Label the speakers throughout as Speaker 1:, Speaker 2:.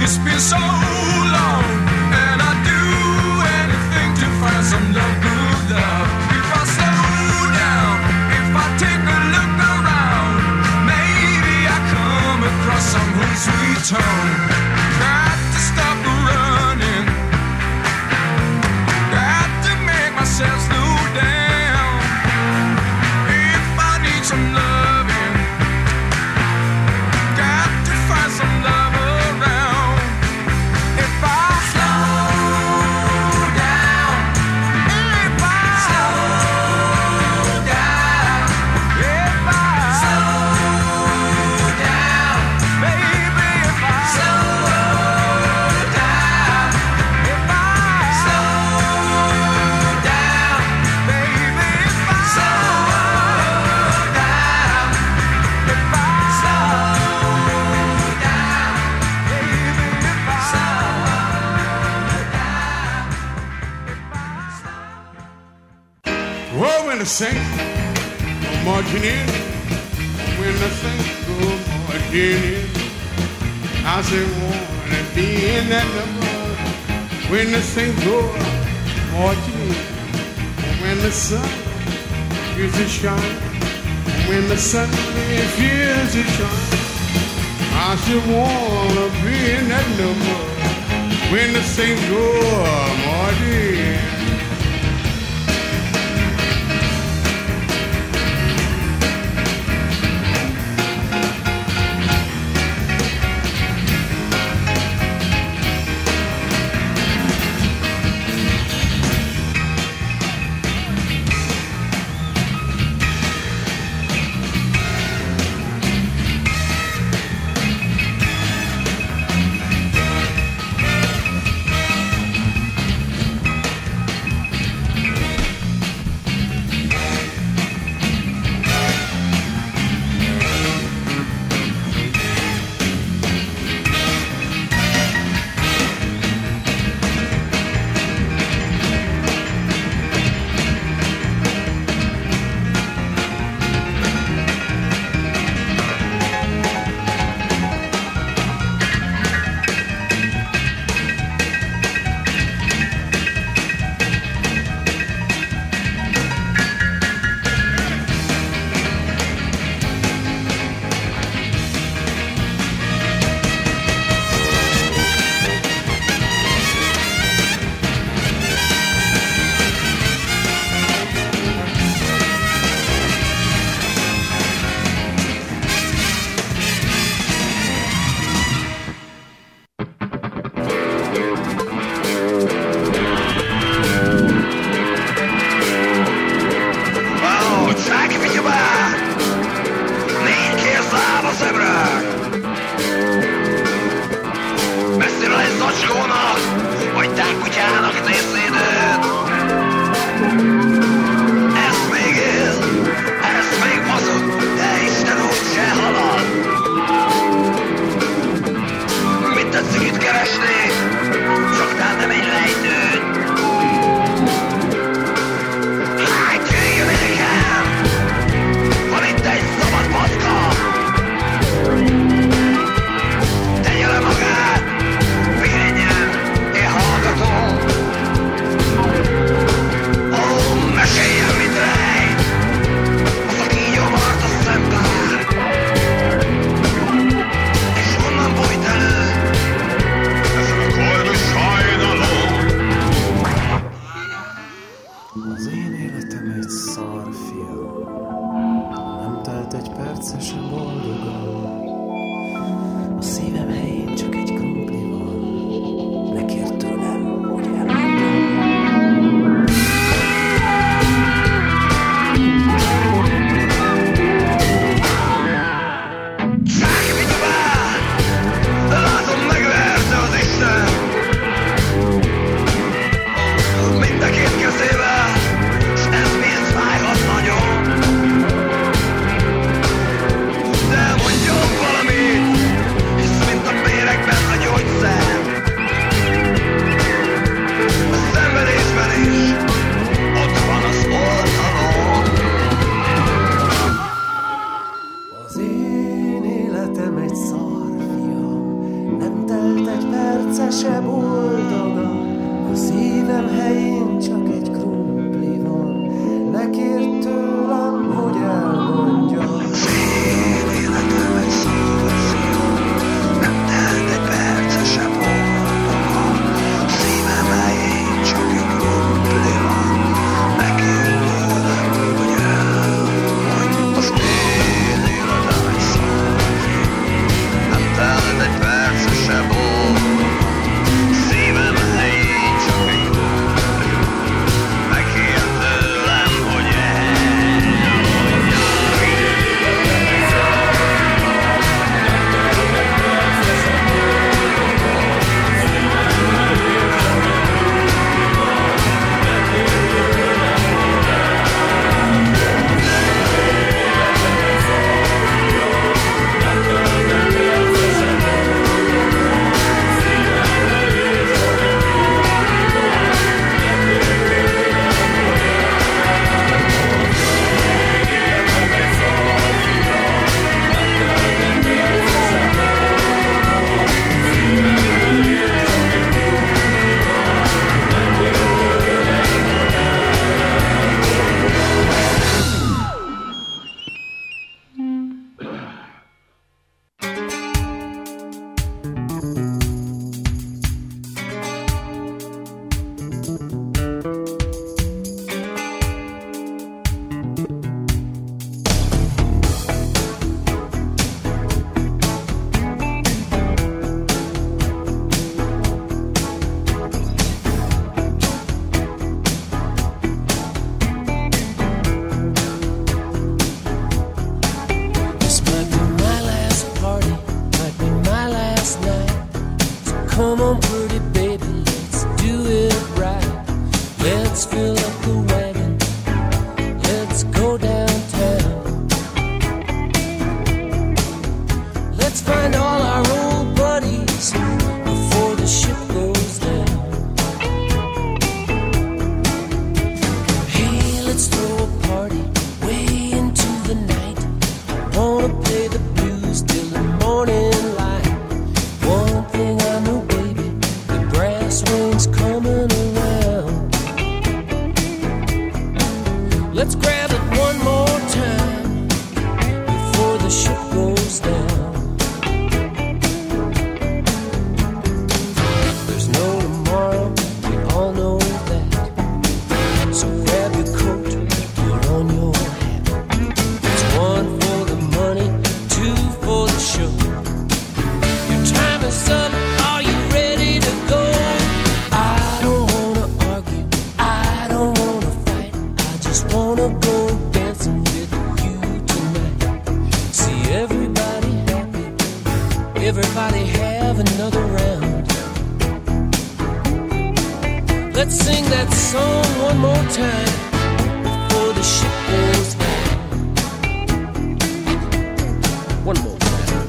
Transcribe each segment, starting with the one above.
Speaker 1: It's been so long, and I'd do anything to find some love, good love. If I slow down, if I take a look around, maybe I come across some sweet tone. Got to stop running, got to make myself slow down. If I need some loving, got to find some love around. If I slow down, if I slow down, if I slow down, baby, if I slow down, if I slow down, baby, if I slow down, if I slow down, baby, if I
Speaker 2: Well, when the saints go marching in, when the saints go marching in, I say, wanna be in that number. When the saints go marching in, when the sun is to shine, when the sun refuses to shine, I still wanna be in that number. When the saints go marching in.
Speaker 3: perce se boldoga, a szívem helyén csak egy krumpli van. Ne kérd tőlem, hogy elmondjam.
Speaker 4: Fél életem egy szívverzió, nem telt egy perce se boldoga. Szívem helyén csak egy krumpli van. Ne kérd tőlem, hogy elmondjam. Az én életem egy szívverzió, nem telt egy perce se boldoga. Szívem helyén csak egy krumpli van. Ne kérd tőlem, hogy
Speaker 3: Come on, pretty baby, let's do it right. Let's fill up the wagon. Let's go downtown. Let's find all our old buddies before the ship goes down. Hey, let's throw a party way into the night. I wanna play the blues till the morning light. One thing I know, baby, the brass ring's coming around. Let's grab it one more time before the ship goes down. There's no tomorrow, we all know that. So grab your coat, put on your hat. It's one for the money, two for the show. Your time is up, are you ready to go? I don't wanna argue, I don't wanna fight. I just wanna go dancing with you tonight. See everybody happy, everybody have another round. Let's sing that song one more time before the ship goes down. One more time.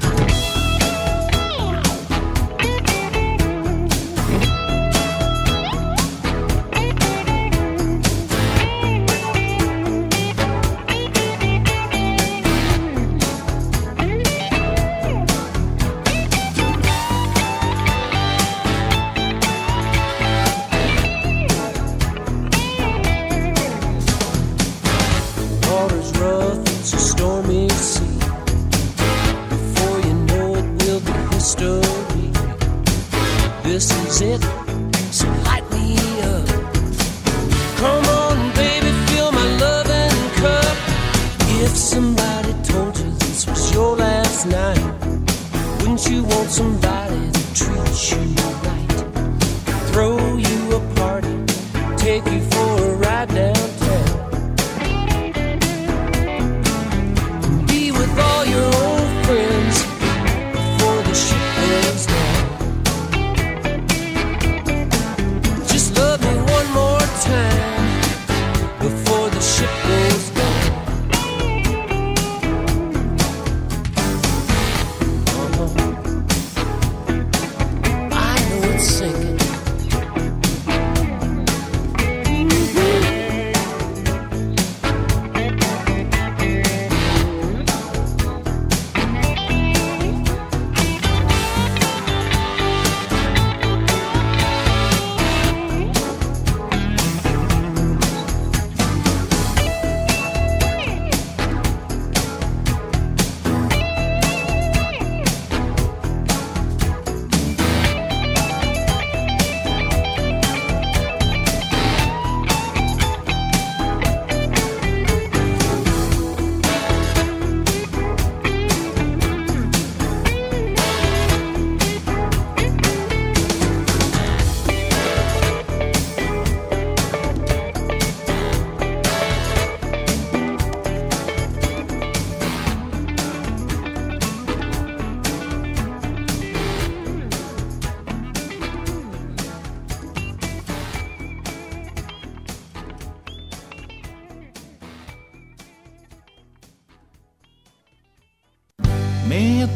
Speaker 3: Water's rough, it's a stormy sea. Before you know it, will be history. This is it, so light me up. Come on, baby, fill my loving cup. If somebody told you this was your last night, wouldn't you want somebody to treat you right? Throw you a party, take you for a ride downtown. Be with all your old friends before the ship goes down. Just love me one more time before the ship goes down. I know it's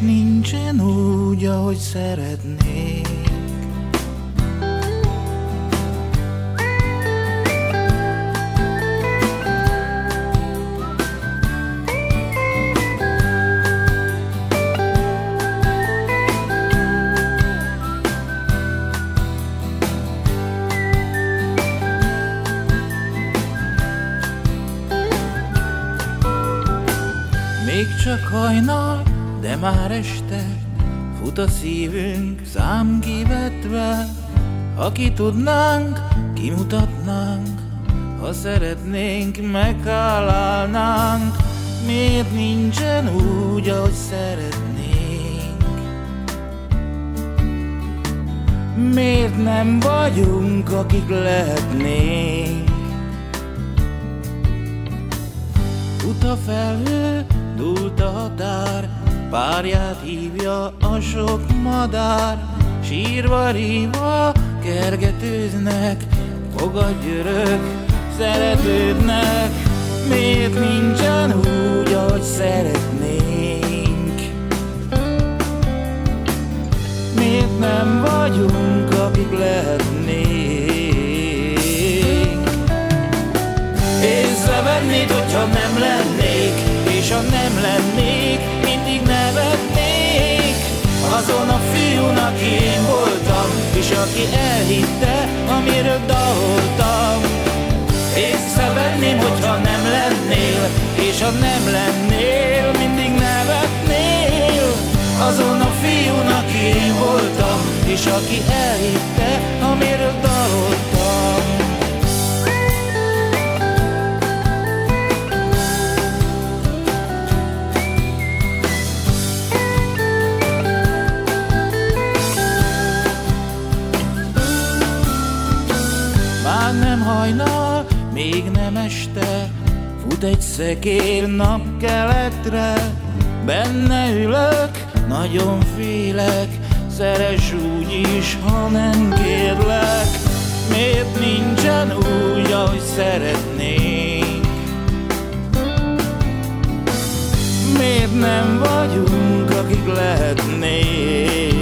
Speaker 5: nincsen úgy, ahogy szeretnék? Még csak hajnal, de már este, fut a szívünk szám kivetve. Ha ki tudnánk, kimutatnánk, ha szeretnénk, meghálálnánk. Miért nincsen úgy, ahogy szeretnénk? Miért nem vagyunk, akik lehetnénk? Fut a felhő, dúlt a határ, párját hívja a sok madár. Sírva, rívva, kergetőznek, fogadj örök szeretődnek. Miért nincsen úgy, ahogy szeretnénk? Miért nem vagyunk, akik lehetnénk? Észrevennéd, hogyha nem lennék, és ha nem lennék, mindig nevetnék azon a fiún, aki én voltam, és aki elhitte, amiről daloltam. Észrevenném, hogyha nem lennél, és ha nem lennél, mindig nevetnél azon a fiún, aki én voltam, és aki elhitte, amiről daloltam. Már nem hajnal, még nem este, fut egy szekér napkeletre. Benne ülök, nagyon félek, szeress úgy is, ha nem kérlek. Miért nincsen úgy, ahogy szeretnénk? Miért nem vagyunk, akik lehetnénk?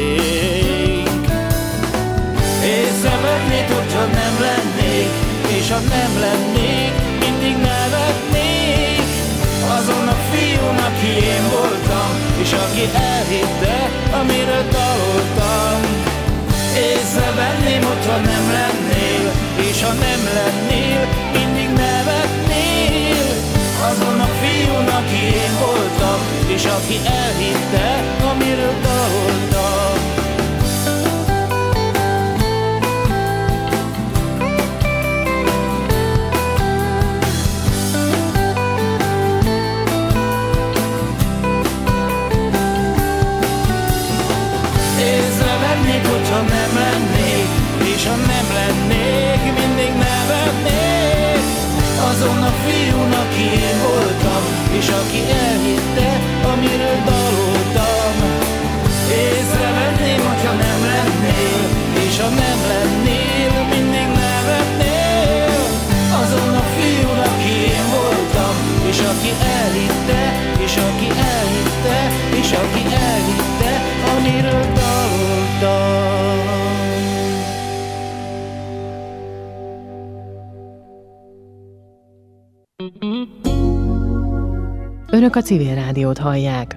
Speaker 5: Észrevennéd, hogyha nem lennék, és ha nem lennék, mindig nevetnék azon a fiún, aki én voltam, és aki elhitte, amiről daloltam. Észrevenném, hogyha nem lennél, és ha nem lennél, mindig nevetnél azon a fiún, aki én voltam, és aki elhitte, amiről daloltam. Hogyha nem lennék, és ha nem lennék, mindig nevetnék azon a fiún, aki én voltam, és aki elhitte, amiről daloltam. Észrevenném, hogyha nem lennél, és ha nem lennél, mindig nevetnél azon a fiún, aki én voltam, és aki elhitte, és aki elhitte, és aki elhitte, amiről daloltam.
Speaker 6: Önök a Civil Rádiót hallják.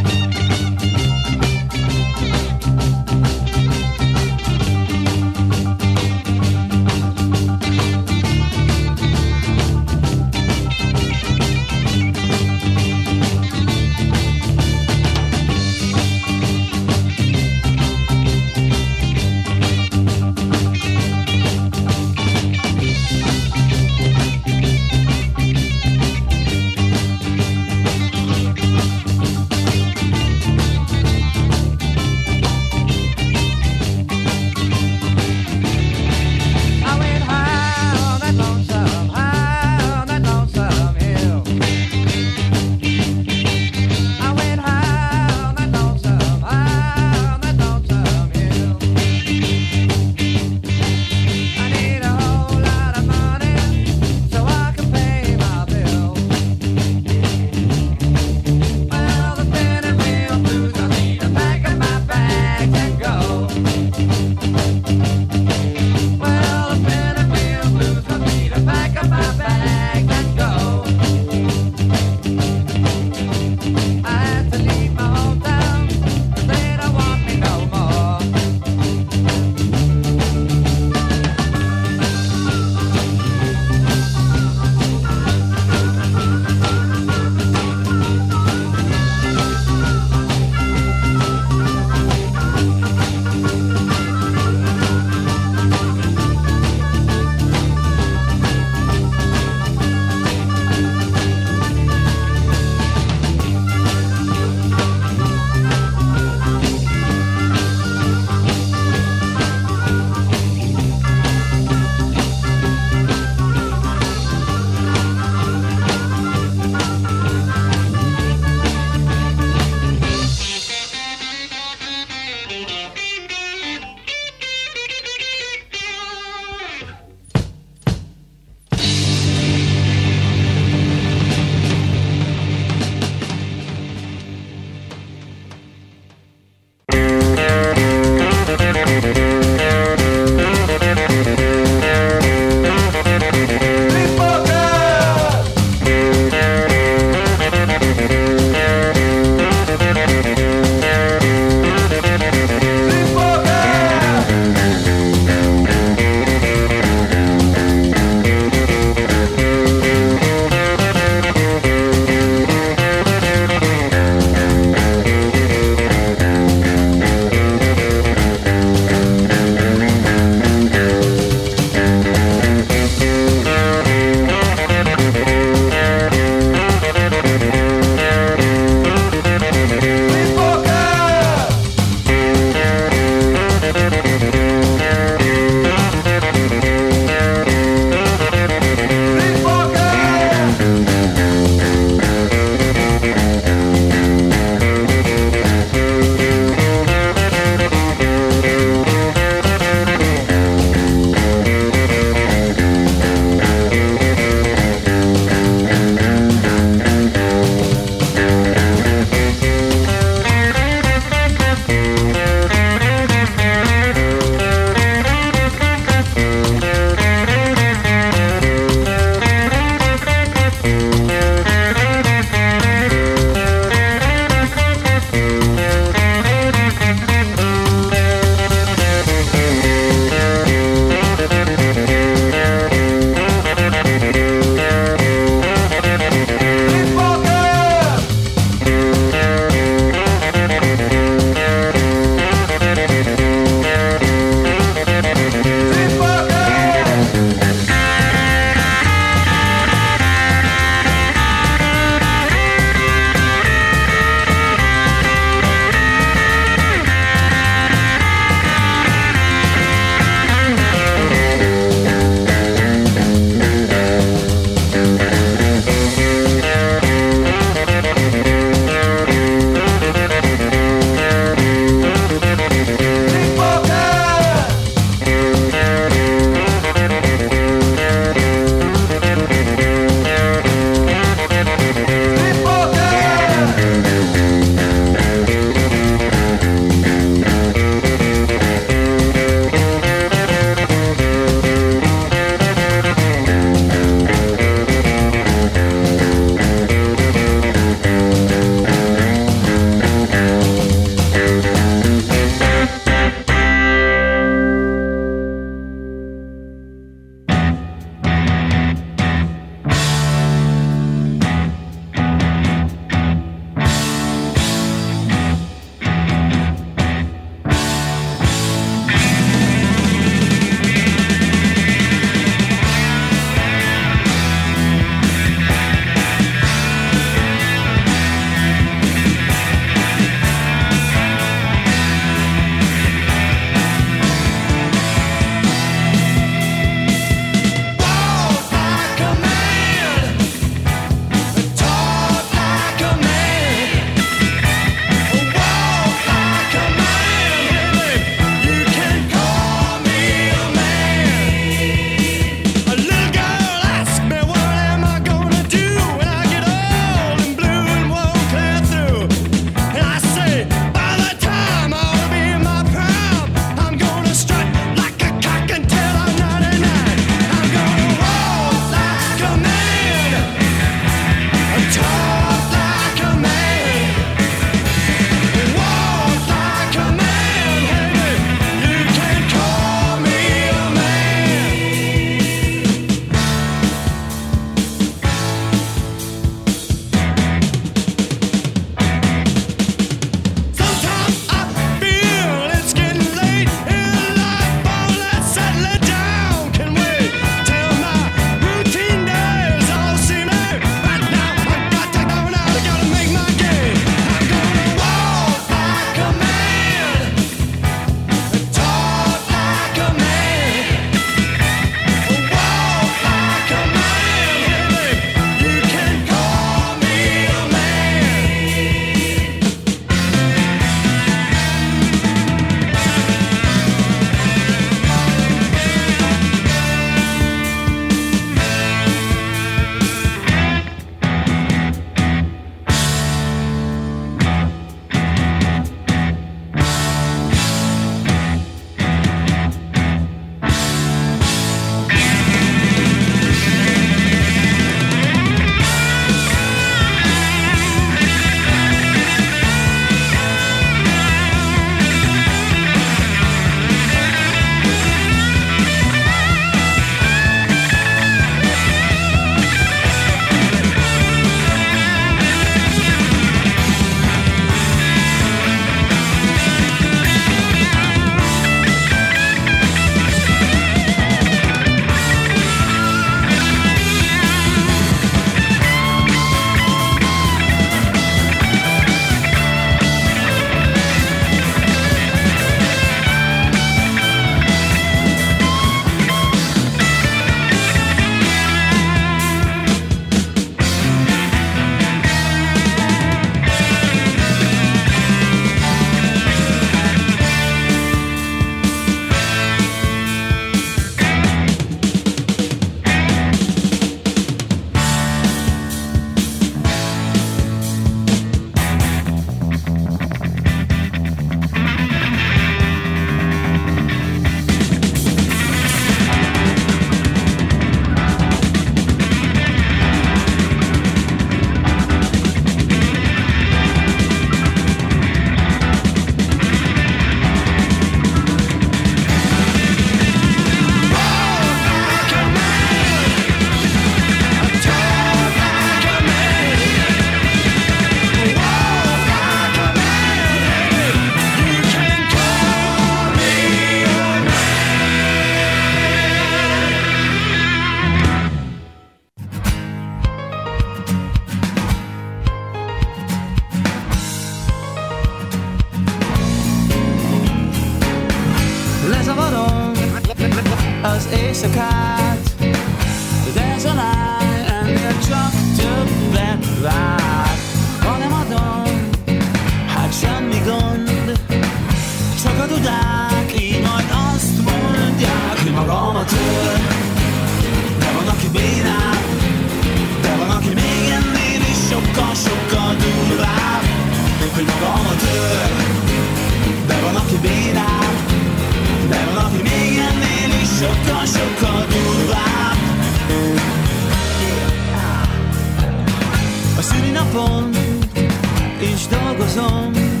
Speaker 5: napon is dolgozom.